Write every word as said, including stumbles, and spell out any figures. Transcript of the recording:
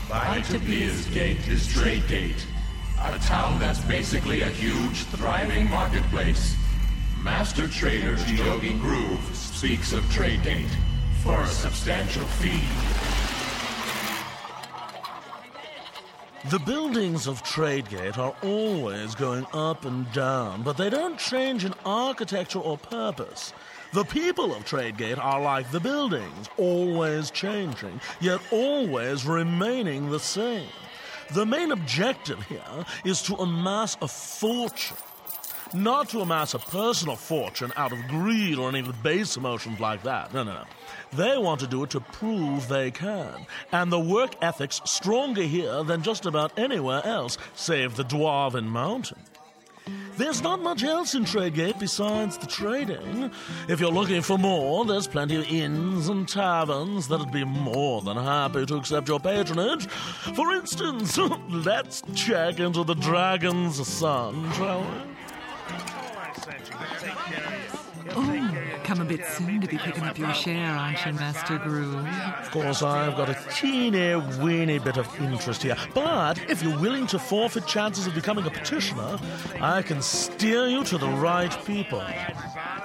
By Tobias Gate is Tradegate, a town that's basically a huge, thriving marketplace. Master trader Yogi Groove speaks of Tradegate for a substantial fee. The buildings of Tradegate are always going up and down, but they don't change in architecture or purpose. The people of Tradegate are like the buildings, always changing, yet always remaining the same. The main objective here is to amass a fortune. Not to amass a personal fortune out of greed or any of the base emotions like that. No, no, no. They want to do it to prove they can. And the work ethic's stronger here than just about anywhere else, save the Dwarven Mountain. There's not much else in Tradegate besides the trading. If you're looking for more, there's plenty of inns and taverns that'd be more than happy to accept your patronage. For instance, let's check into the Dragon's Son, shall we? Oh, come a bit soon to be picking up your share, aren't you, Master Groove? Of course, I've got a teeny, weeny bit of interest here. But if you're willing to forfeit chances of becoming a petitioner, I can steer you to the right people.